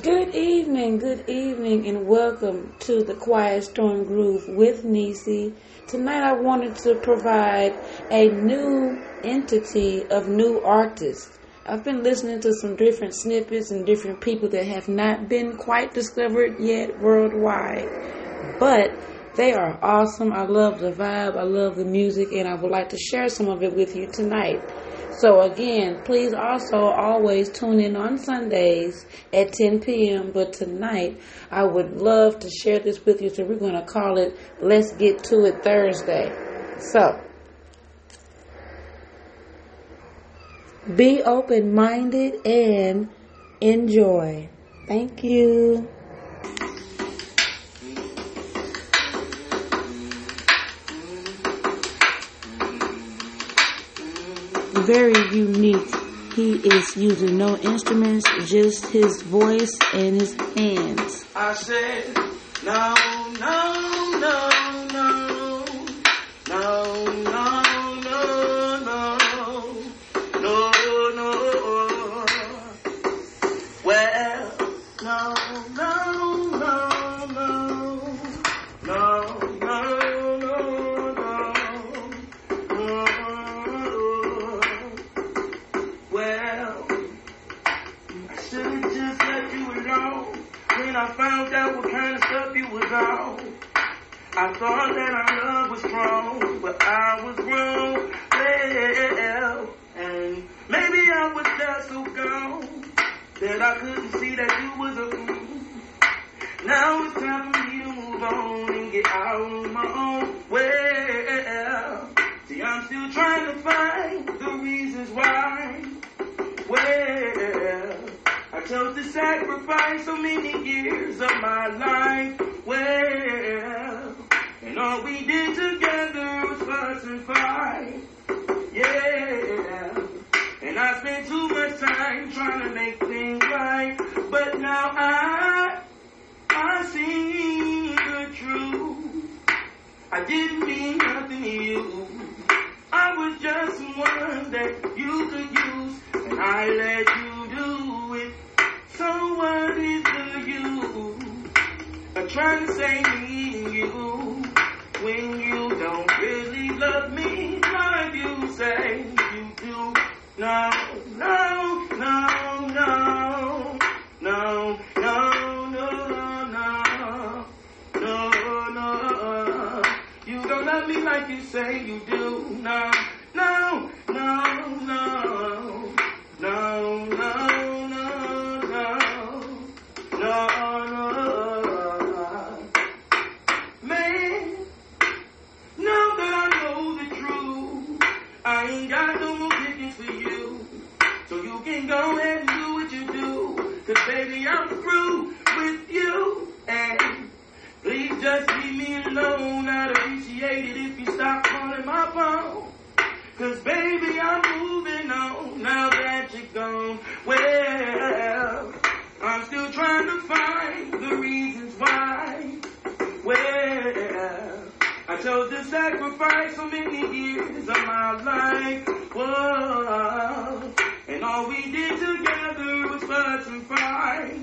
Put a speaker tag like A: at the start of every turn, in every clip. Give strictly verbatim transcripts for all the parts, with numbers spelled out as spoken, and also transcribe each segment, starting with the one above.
A: Good evening, good evening, and welcome to the Quiet Storm Groove with Nisi. Tonight I wanted to provide a new entity of new artists. I've been listening to some different snippets and different people that have not been quite discovered yet worldwide, but they are awesome. I love the vibe, I love the music, and I would like to share some of it with you tonight. So again, please also always tune in on Sundays at ten p.m. But tonight, I would love to share this with you. So we're going to call it Let's Get To It Thursday. So, be open-minded and enjoy. Thank you. Very unique. He is using no instruments, just his voice and his hands.
B: I said, no, no, no, no, no, no, no, no, no, no. Well, no, no, no, no, no, no, no, no. Well, I should've just let you alone when I found out what kind of stuff you was on. I thought that our love was strong, but I was wrong. Well, and maybe I was just so gone that I couldn't see that you was a fool. Now it's time for me to move on and get out on my own. Well, see, I'm still trying to find the reasons why. Well, I chose to sacrifice so many years of my life. Well, and all we did together was fuss and fight. Yeah, and I spent too much time trying to make things right. But now I, I see the truth. I didn't mean nothing to you. I was just someone that you could use, and I let you do it. So what is the use of trying to say me and you when you don't really love me like you say you do? No, no, no, no, no, no, no, no, no, no. You don't love me like you say you do. No, no, no, no, no, no, no, no, no, no. Man, now that I know the truth, I ain't got no more pickings for you. So you can go ahead and do what you do, 'cause baby, I'm through with you. And please just leave me alone. I'd appreciate it if you stop calling my phone. 'Cause baby, I'm moving on now that you're gone. Well, I'm still trying to find the reasons why. Well, I chose to sacrifice so many years of my life. Whoa, and all we did together was fuss and fight.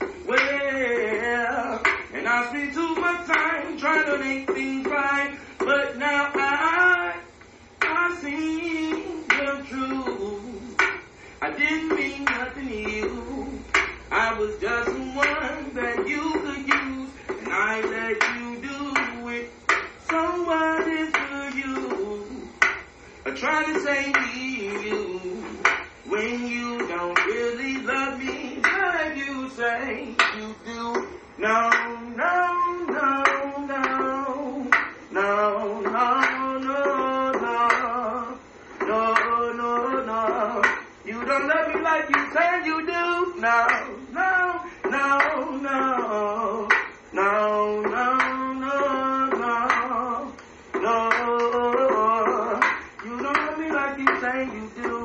B: Well, and I spent too much time trying to make things right. But now I, I see the truth. I didn't mean nothing to you. I was just someone that you could use, and I let you do it. So what is the use of trying to say me and you when you don't really love me like you say you do? No, no, no, no, no, no, no, no, no, no, no. You don't love me like you say you do. No, no, no, no, no, no, no, no, no. You don't love me like you say you do.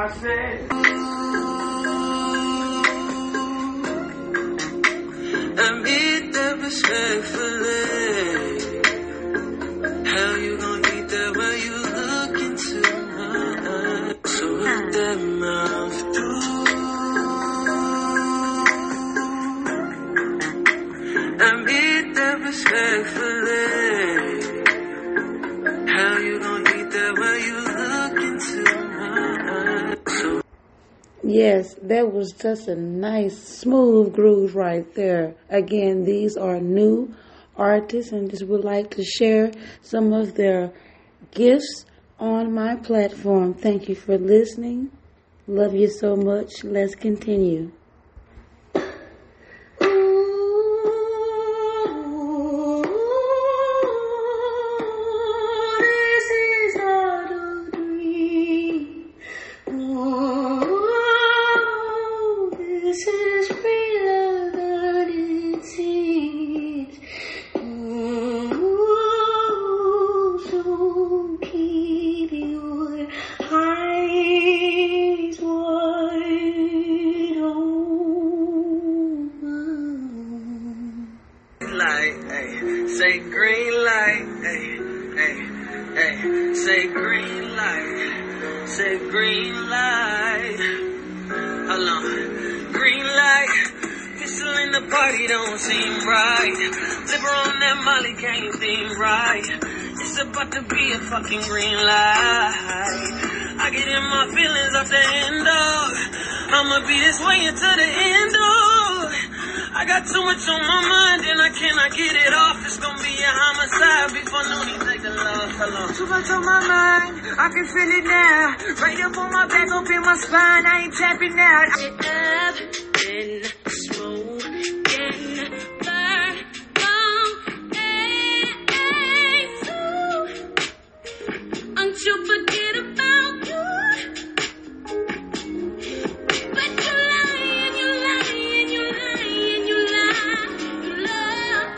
B: I said,
C: admit that respectfully. How you gonna eat that when you look into my eyes? So let that mouth through. Admit that respectfully. How you gonna eat that when you look into my eyes? So
A: Yes, that was just a nice, smooth groove right there. Again, these are new artists and just would like to share some of their gifts on my platform. Thank you for listening. Love you so much. Let's continue.
C: Say green light, hey, hey, hey. Say green light, say green light. Hold on, green light. Pistol in the party don't seem right. Liver on that Molly can't seem right. It's about to be a fucking green light. I get in my feelings off the endo. I'ma be this way until the end, oh. I got too much on my mind and I cannot get it off. It's gonna be a homicide before noon. Take the love. Hello.
D: Too much on my mind, I can feel it now. Right up on my back, up in my spine, I ain't tapping out.
E: I've been smoking for long days until forget about you. But you lie and you lie and you lie and you lie, you lie.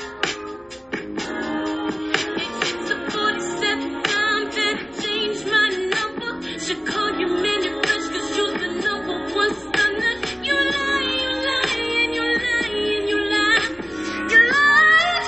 E: It takes a forty-seven times to change my number. Should call you minute fresh cause you're the number one stunner. You lie, you lie and you lie and you lie, you lie.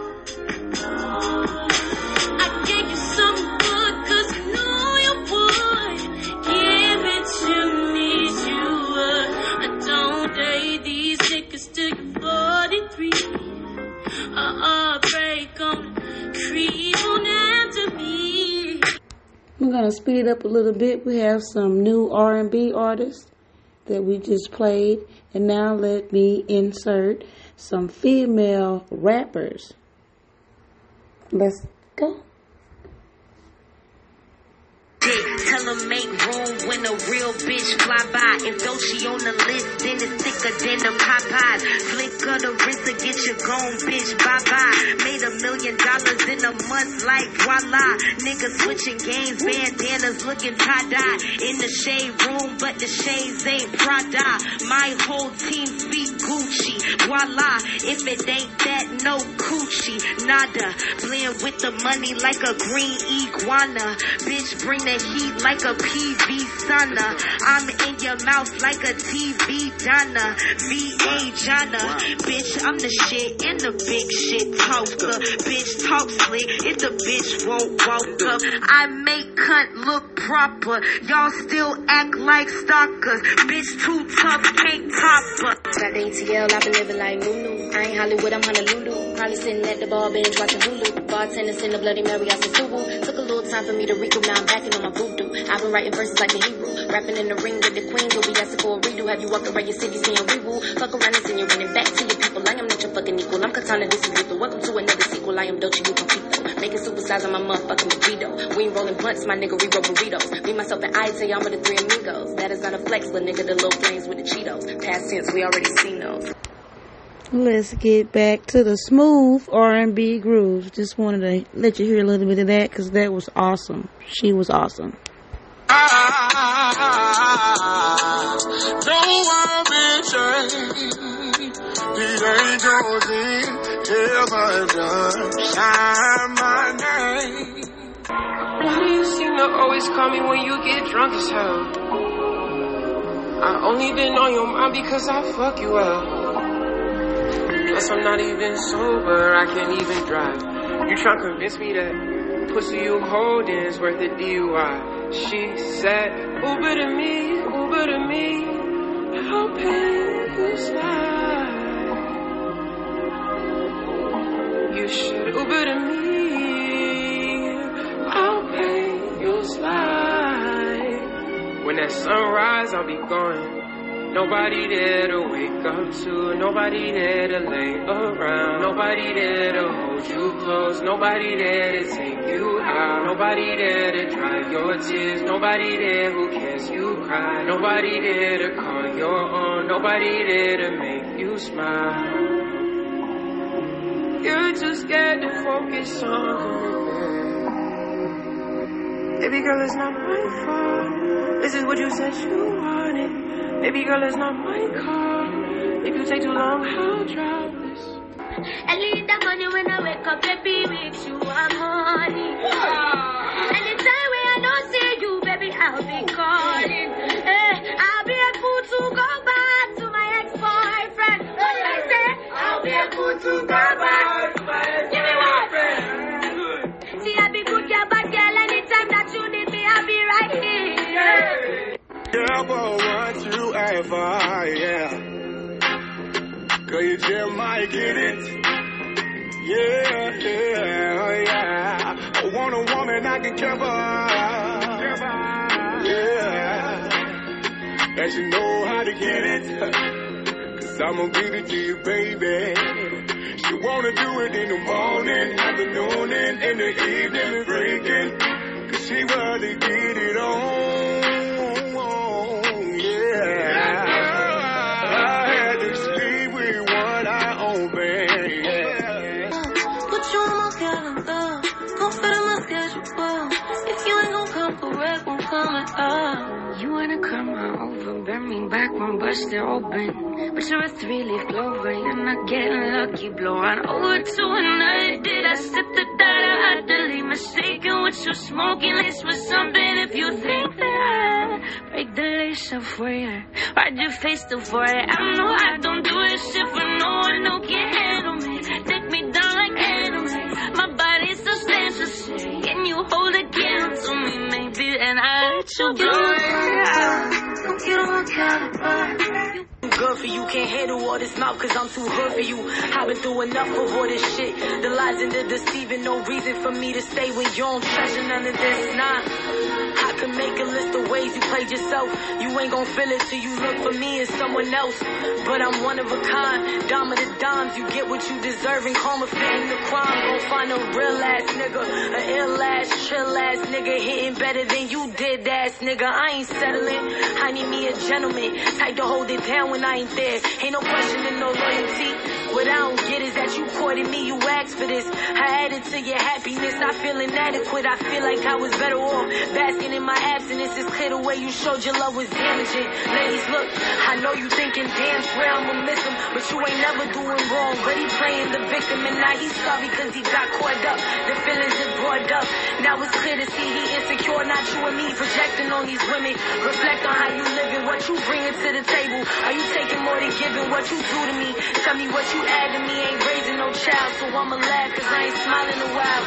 E: I gave you some good cause I knew you would. Give it to me, you would. I don't date these niggas till you're forty-three. Uh-uh, break on, creep on after me.
A: I'm going to speed it up a little bit. We have some new R and B artists that we just played. And now let me insert some female rappers. Let's go.
E: Tell her make room when a real bitch fly by. If Dolce on the list, then it's thicker than the Popeyes. Flick of the wrist to get you gone, bitch, bye-bye. Made a million dollars in a month, like voila. Niggas switching games, bandanas looking tie-dye. In the shade room, but the shades ain't Prada. My whole team speak Gucci, voila. If it ain't that, no coochie, nada. Blend with the money like a green iguana. Bitch, bring the heat like a P V sauna. I'm in your mouth like a T V Donna. V A Jana. Bitch, I'm the shit in the big shit talker. Bitch, talk slick if the bitch won't walk up. I make cunt look proper. Y'all still act like stalkers. Bitch, too tough, can't top her.
F: Got the A T L, I've been living like Nunu. I ain't Hollywood, I'm Honolulu. Probably sitting at the bar bench watching Hulu. Bartenders in the Bloody Mary, I said Subu. Took a little time for me to recoup, now I'm backing on my voodoo. I've been writing verses like a Hebrew. Rapping in the ring with the queen, you'll be asking for a redo. Have you walked around your city saying we woo? Fuck around and send you running back to your people. I am not your fucking equal. I'm Katana, this is lethal. Welcome to another sequel. I am Dolce, you Confito. Making superstars on my motherfucking burrito. We ain't rolling blunts, my nigga, we roll burritos. Me, myself, and I tell y'all I'm the three amigos. That is not a flex, little nigga, the little flames with the Cheetos. Past tense, we already seen those.
A: Let's get back to the smooth R and B grooves. Just wanted to let you hear a little bit of that because that was awesome. She was awesome.
C: Ah, don't want me change. It ain't Georgie. Tell my done. Shine my name.
G: Why do you seem to always call me when you get drunk as hell? I only been on your mind because I fuck you up. Plus I'm not even sober, I can't even drive. You try to convince me that pussy you holding's worth a D U I. She said, Uber to me, Uber to me, I'll pay you slide. You should Uber to me, I'll pay you slide. When that sunrise, I'll be gone. Nobody there to wake up to, nobody there to lay around, nobody there to hold you close, nobody there to take you out, nobody there to dry your tears, nobody there who cares you cry, nobody there to call your own, nobody there to make you smile. You're too scared to focus on me. Baby girl, it's not my fault. This is what you said you wanted. Baby girl, it's not my call. If you take too long, I'll drop this.
H: I need the money when I wake up, baby, with you I'm money. Anytime when I don't see you, baby, I'll be calling. Hey, I'll be a fool to go back to my ex-boyfriend. What did I say? I'll be a fool to go back to my ex-boyfriend. See, I'll be good, yeah, bad girl. Anytime that you need me, I'll be right here.
B: Girl, but once you ever, yeah. Girl, you just might get it. Yeah, yeah, yeah. I want a woman I can care for. Yeah. That you know how to get it. Cause I'ma give it to you, baby. She wanna do it in the morning, afternoon, and in the evening, freaking. Cause she wanna get it on.
H: You wanna come on over, burn me back when bust it open. But you're a three-leaf clover, you're not getting lucky. Blow on over to another. Did I sip the data? I delete mistaken what you're smoking. Lace with something if you think that I break the lace up for you. Ride your face to for it. I know I don't do this shit for no one who can handle me. Take me down like animals. My body's substantial shit, and you hold a candle to me, maybe, and I let you blow it out. Don't get on my caliber.
D: Good for you, can't handle all this mouth cause I'm too hood for you. I've been through enough of all this shit. The lies and the deceiving, no reason for me to stay when you don't treasure none of this. Nah, I can make a list of ways you played yourself. You ain't gon' feel it till you look for me and someone else. But I'm one of a kind, dime of the dimes. You get what you deserve and karma fitting the crime. Gon' find a real ass nigga, a ill ass, chill ass nigga, hitting better than you did, ass nigga. I ain't settling, I need me a gentleman, type to hold it down when I ain't there. Ain't no questioning, no loyalty. What I don't get is that you courted me, you asked for this. I added to your happiness, I feel inadequate. I feel like I was better off basking in my abstinence. It's clear the way you showed your love was damaging. Ladies, look, I know you thinking, damn, swear I'ma miss him, but you ain't never doing wrong. But he playing the victim and now he's sorry cause he got caught up. The feelings just brought up. Now it's clear to see he insecure, not you and me projecting on these women. Reflect on how you living, what you bringing to the table. Are you taking more than giving? What you do to me? Tell me what you add to me. Ain't raising no child, so I'ma laugh cause I ain't smiling a while.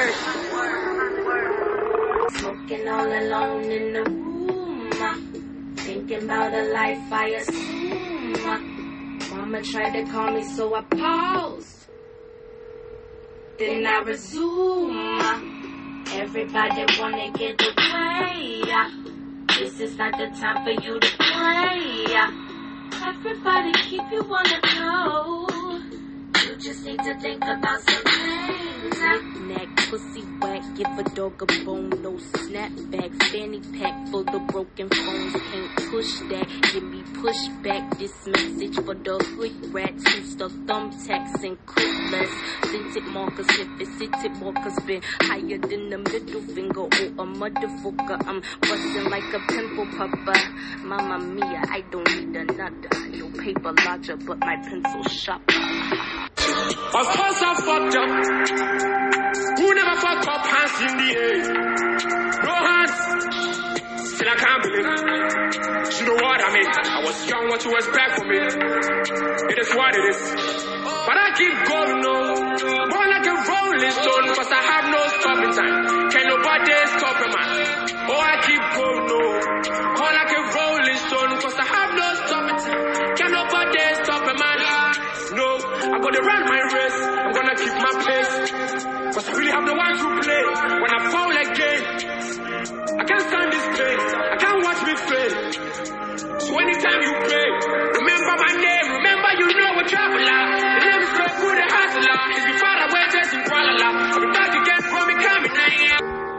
D: Word.
H: Smoking all alone in the room, uh, thinking about a life I assume. Uh, Mama tried to call me, so I paused. Then I resume. Uh, everybody wanna get away. Uh, this is not the time for you to play. Uh, Everybody keep you on the go. You just need to think about some things.
F: Neck, pussy whack, give a dog a bone, no snapbacks, fanny pack full of broken phones, can't push that, give me pushback, this message for the hood rats who stuck thumbtacks and clipless, scented markers, if it's scented markers, been higher than the middle finger or a motherfucker, I'm busting like a pimple popper, Mamma mia, I don't need another, no paper larger, but my pencil sharper.
G: Of course I fucked up. Who never fucked up? Hands in the air. No hands. Still I I can't believe it. You know what I mean? I was young, what you expect from me? It is what it is. But I keep going on, more like a rolling stone, cause I have no stopping time. Can't nobody stop a man. Oh, I keep going on, more like a rolling stone, cause I have no stopping time. Can't nobody stop a man. No, I'm gonna run my race, I'm gonna keep my pace, cause I really have no one to play. When I fall again, I can't stand this pain, I can't watch me fail. So anytime you pray, remember my name, remember you know a traveler. The name is Red Bull, the hustler. If you far away, just in Kuala Lumpur, I'll be back again from me coming now.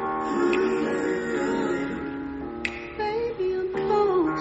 H: Baby, I'm close.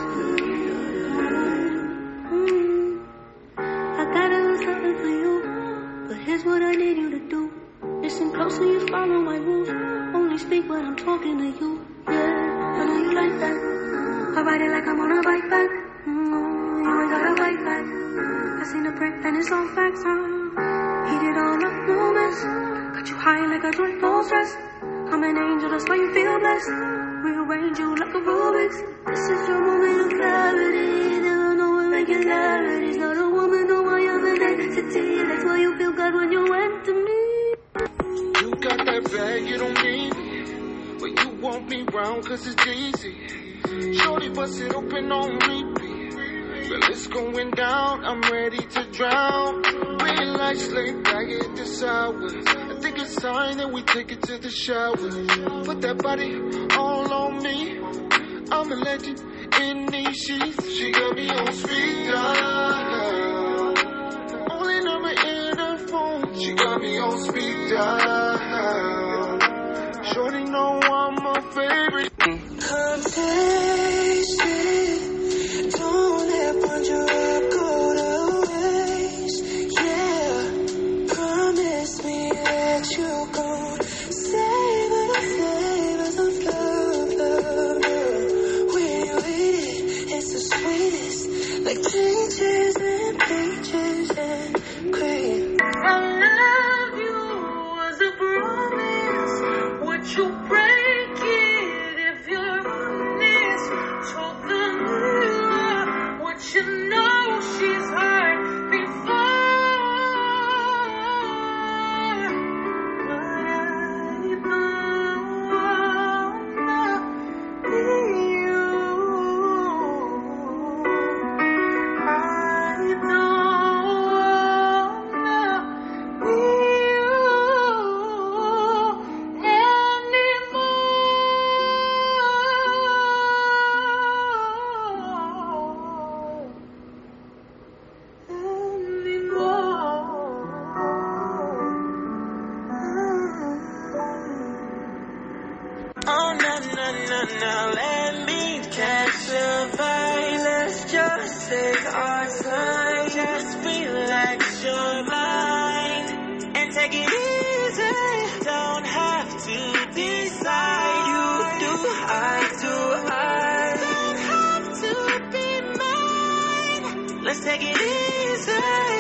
H: Mm-hmm. I got a little something for you, but here's what I need you to do. Listen close and you follow my rules. Only speak when I'm talking to you. Yeah, I know you like that. I ride it like I'm on a bike back. Mm-hmm. You ain't got a bike back. I seen the print and it's all facts, huh? Heat it all up, no mess. Got you high like a joint, no stress. I'm an angel, that's why you feel blessed. Rearrange you like a Rubik's. This is your moment of clarity. There are no irregularities. Not a woman, no, I am an entity. That's why you feel good when you went to me.
B: You got that bag, you don't need me, but you want me round cause it's easy. Shorty bust it open on repeat. Well, it's going down, I'm ready to drown. Green lights laid back at the hour. I think it's time that we take it to the shower. Put that body all on me. I'm a legend in these sheets. She got me on speed dial. Only number in her phone. She got me on speed dial. Shorty know I'm a favorite.
I: Come taste it. Don't ever you go to waste. Yeah, promise me that you gon' savor the flavors of love, love, love. When you eat it, it's the sweetest, like peaches and peaches and cream.
H: I love you as a promise. Would you break it if you're honest? Told the mirror what you know she's heard before. But I wanna be you. I don't wanna be you
I: Oh, na na na na, let me catch a vibe. Let's just take our time. Just relax your mind and take it easy. Don't have to decide. You do, I do, I don't have to be mine. Let's take it easy.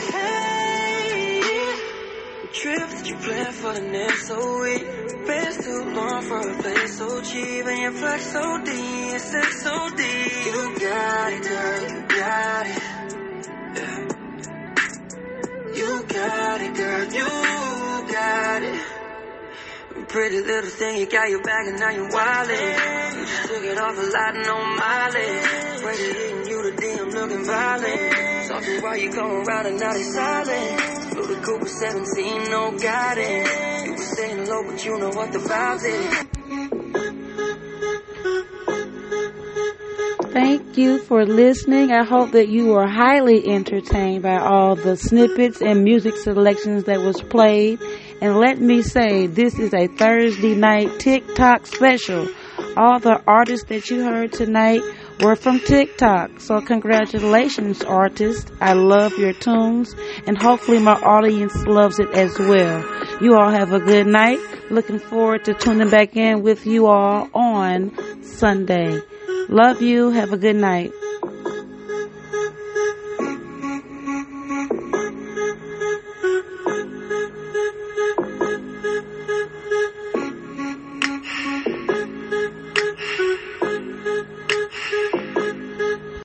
I: The trip that you planned for the next so week. Been too long for a place so cheap, and your flex so deep, your sex so deep. You got it, girl, you got it. Yeah. You got it, girl, you got it. Pretty little thing, you got your bag and now you're wildin'. You just took it off a lot, no mileage. Ready hitting you the D M looking violent. Talking while you come around and now they silent. Flew the Cooper seventeen, no guidance. You were staying low, but you know what the vibes is.
A: Thank you for listening. I hope that you were highly entertained by all the snippets and music selections that was played. And let me say, this is a Thursday night TikTok special. All the artists that you heard tonight were from TikTok. So congratulations, artists. I love your tunes, and hopefully my audience loves it as well. You all have a good night. Looking forward to tuning back in with you all on Sunday. Love you. Have a good night.